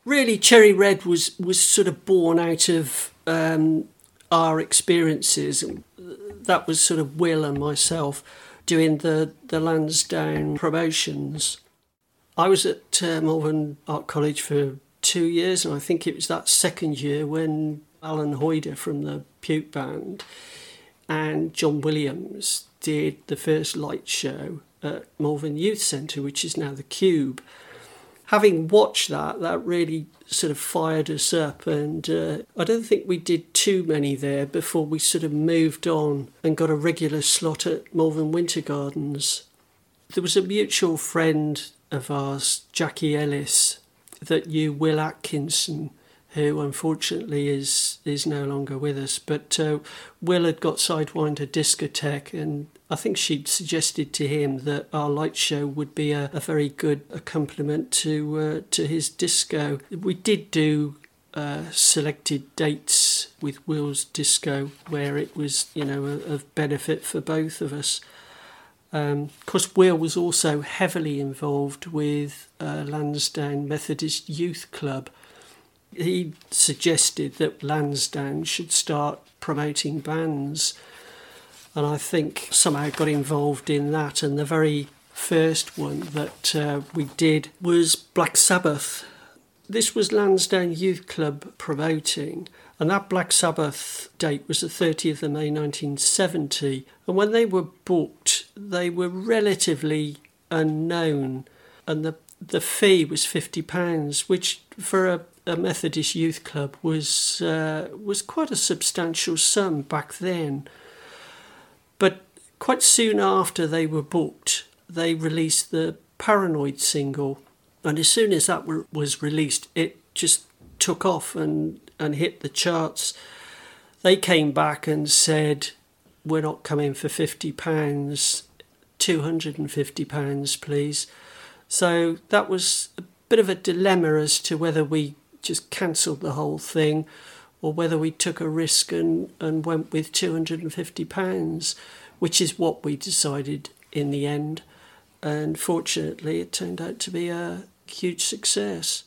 Really, Cherry Red was sort of born out of our experiences. That was sort of Will and myself doing the Lansdowne promotions. I was at Malvern Art College for 2 years, and I think it was that second year when Alan Hoyder from the Puke Band and John Williams did the first light show at Malvern Youth Centre, which is now the Cube. Having watched that really sort of fired us up, and I don't think we did too many there before we sort of moved on and got a regular slot at Malvern Winter Gardens. There was a mutual friend of ours, Jackie Ellis, that knew Will Atkinson, who unfortunately is no longer with us. But Will had got Sidewinder Discotheque, and I think she'd suggested to him that our light show would be a very good accompaniment to his disco. We did do selected dates with Will's disco where it was, of benefit for both of us. Of course, Will was also heavily involved with Lansdowne Methodist Youth Club. He suggested that Lansdowne should start promoting bands, and I think somehow got involved in that. And the very first one that we did was Black Sabbath. This was Lansdowne Youth Club promoting, and that Black Sabbath date was the 30th of May 1970. And when they were booked, they were relatively unknown, and the fee was £50, which for a Methodist youth club was quite a substantial sum back then. But quite soon after they were booked, they released the Paranoid single, and as soon as that was released, it just took off and hit the charts. They came back and said, "We're not coming for £50, £250, please." So that was a bit of a dilemma as to whether we just cancelled the whole thing or whether we took a risk and went with £250, which is what we decided in the end. And fortunately, it turned out to be a huge success.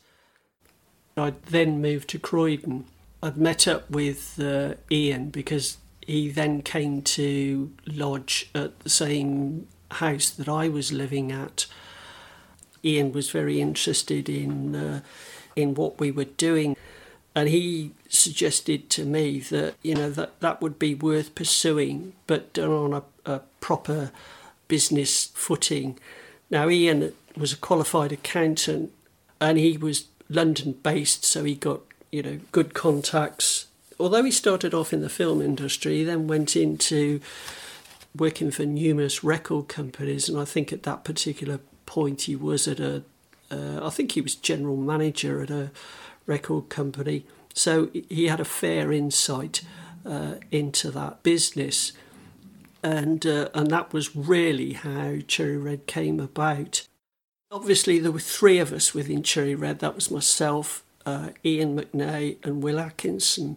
I then moved to Croydon. I'd met up with Ian because he then came to lodge at the same house that I was living at. Ian was very interested in what we were doing, and he suggested to me that that would be worth pursuing, but done on a proper business footing. Now, Ian was a qualified accountant, and he was London based, so he got good contacts. Although he started off in the film industry, he then went into working for numerous record companies, and I think at that particular point he was at I think he was general manager at a record company, so he had a fair insight into that business, and that was really how Cherry Red came about. Obviously there were three of us within Cherry Red. That was myself, Ian McNay and Will Atkinson.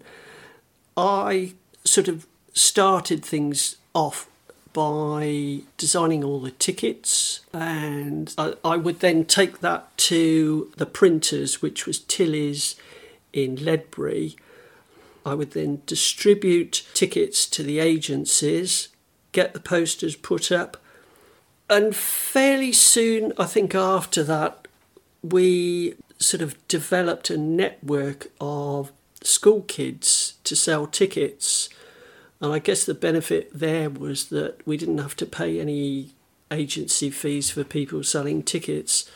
I sort of started things off by designing all the tickets, and I would then take that to the printers, which was Tilly's in Ledbury. I would then distribute tickets to the agencies, get the posters put up, and fairly soon, I think after that, we sort of developed a network of school kids to sell tickets. And I guess the benefit there was that we didn't have to pay any agency fees for people selling tickets.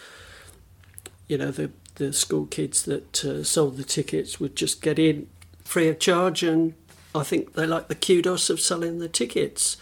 The school kids that sold the tickets would just get in free of charge, and I think they liked the kudos of selling the tickets.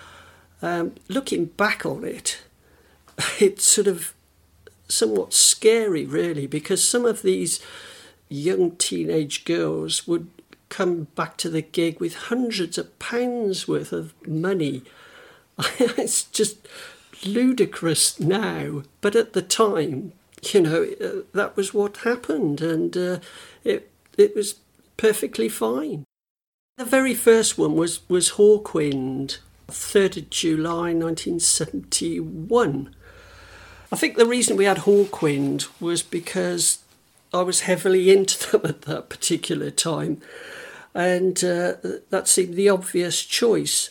Looking back on it, it's sort of somewhat scary, really, because some of these young teenage girls would come back to the gig with hundreds of pounds worth of money. It's just ludicrous now, but at the time, that was what happened, and it was perfectly fine. The very first one was Hawkwind, 3rd of July 1971. I think the reason we had Hawkwind was because I was heavily into them at that particular time, and that seemed the obvious choice.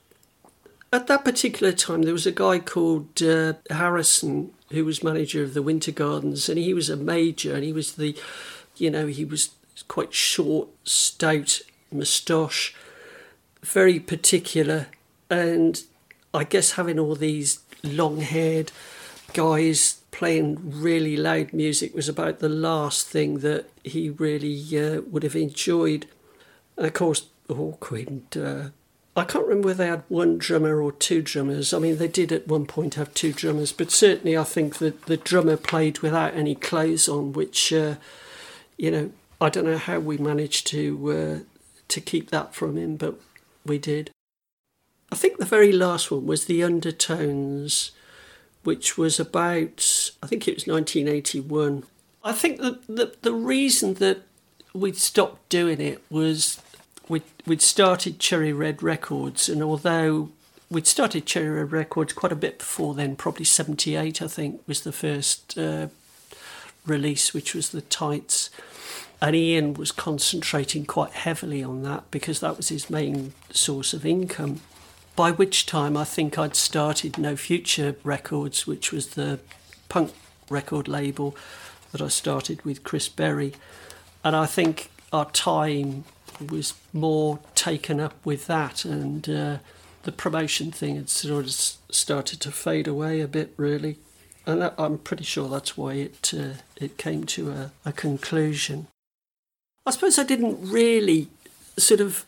At that particular time, there was a guy called Harrison who was manager of the Winter Gardens, and he was a major, and he was he was quite short, stout, moustache, very particular, and I guess having all these long-haired guys playing really loud music was about the last thing that he really would have enjoyed. And of course, Hawkwind, I can't remember whether they had one drummer or two drummers. I mean, they did at one point have two drummers, but certainly I think that the drummer played without any clothes on, which, I don't know how we managed to keep that from him, but we did. I think the very last one was The Undertones, which was about, I think it was 1981. I think that the reason that we'd stopped doing it was we'd started Cherry Red Records, and although we'd started Cherry Red Records quite a bit before then, probably 78 I think was the first release, which was The Tights, and Ian was concentrating quite heavily on that because that was his main source of income, by which time I think I'd started No Future Records, which was the punk record label that I started with Chris Berry, and I think our time was more taken up with that, and the promotion thing had sort of started to fade away a bit, really, and I'm pretty sure that's why it came to a conclusion. I suppose I didn't really sort of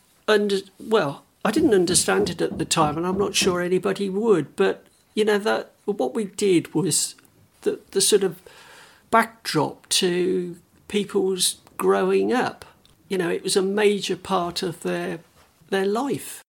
I didn't understand it at the time, and I'm not sure anybody would, but that what we did was the sort of backdrop to people's growing up. It was a major part of their life.